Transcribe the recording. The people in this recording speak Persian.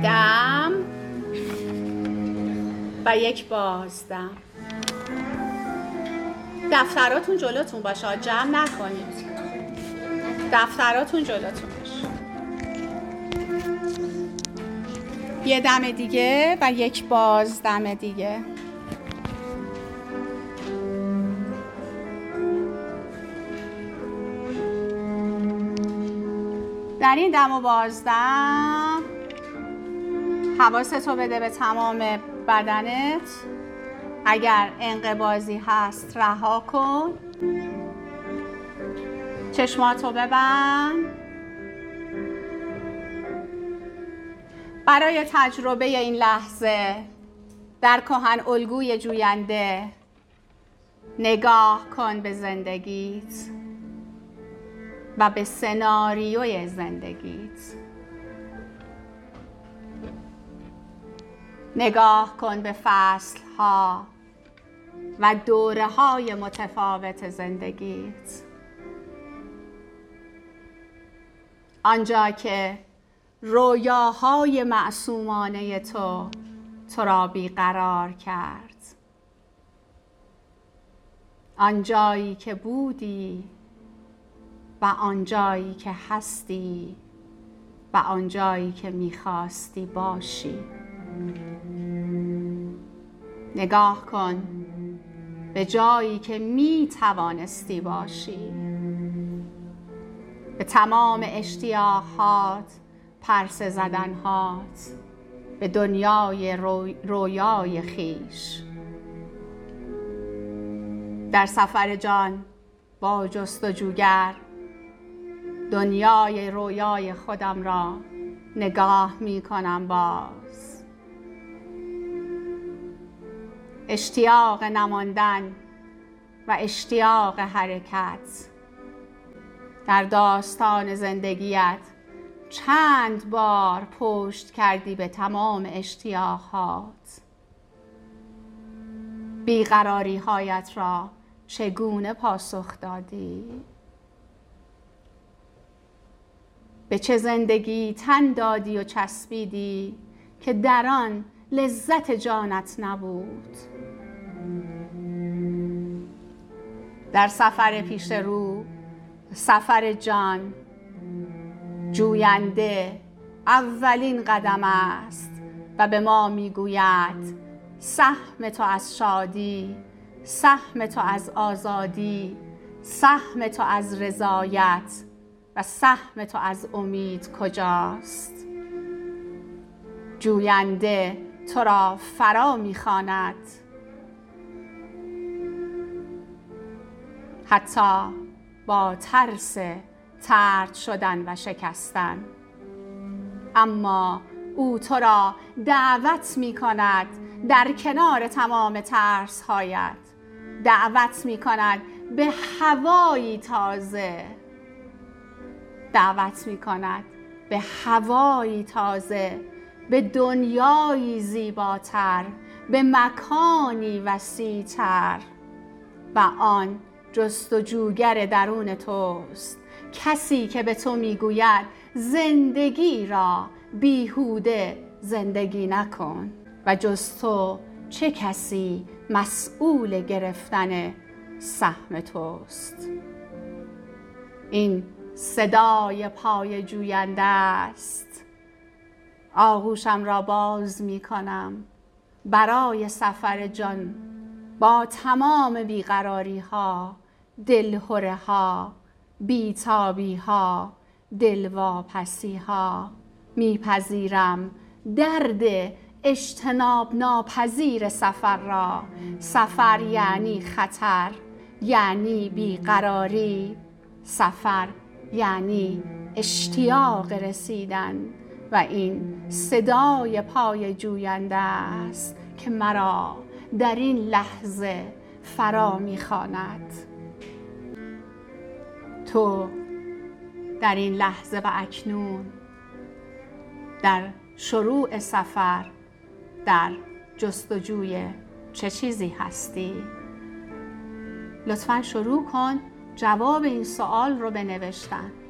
دم و یک بازدم. دفتراتون جلوتون باشه، جمع نکنید. دفتراتون جلوتون باشه. یه دم دیگه و یک بازدم دیگه. در این دم و بازدم حواستو بده به تمام بدنت. اگر انقباضی هست رها کن. چشماتو ببند. برای تجربه این لحظه در کهن الگوی جوینده نگاه کن به زندگیت و به سناریوی زندگیت. نگاه کن به فصل‌ها و دوره‌های متفاوت زندگیت. آنجا که رویاهای معصومانه تو را بیقرار کرد. آنجایی که بودی و آنجایی که هستی و آنجایی که می‌خواستی باشی. نگاه کن به جایی که می‌توانستی باشی. به تمام اشتیاقات، پرسه زدنهات، به دنیای رویای خیش. در سفر جان با جستجوگر دنیای رویای خودم را نگاه می کنم باز. اشتیاق نماندن و اشتیاق حرکت. در داستان زندگیت چند بار پشت کردی به تمام اشتیاقات. بیقراری هایت را چگونه پاسخ دادی؟ به چه زندگی تن دادی و چسبیدی که در آن لذت جانت نبود؟ در سفر پیش رو، سفر جان، جوینده اولین قدم است و به ما میگوید سهم تو از شادی، سهم تو از آزادی، سهم تو از رضایت و سهم تو از امید کجاست؟ جوینده تو را فرا میخواند. حتی با ترس طرد شدن و شکستن، اما او تو را دعوت می کند در کنار تمام ترس هایت، دعوت می کند به هوایی تازه، دعوت می کند به هوایی تازه، به دنیایی زیباتر، به مکانی وسیع‌تر و آن جستجوگر درون توست. کسی که به تو میگوید زندگی را بیهوده زندگی نکن و جز تو چه کسی مسئول گرفتن سهم توست؟ این صدای پای جوینده است. آغوشم را باز می کنم برای سفر جان با تمام بیقراری ها، دلهره ها، بیتابی ها، دلواپسی ها. میپذیرم درد اجتناب ناپذیر سفر را. سفر یعنی خطر، یعنی بیقراری. سفر یعنی اشتیاق رسیدن و این صدای پای جوینده است که مرا در این لحظه فرا می‌خواند. تو در این لحظه و اکنون در شروع سفر در جستجوی چه چیزی هستی؟ لطفاً شروع کن جواب این سوال رو بنوشتن.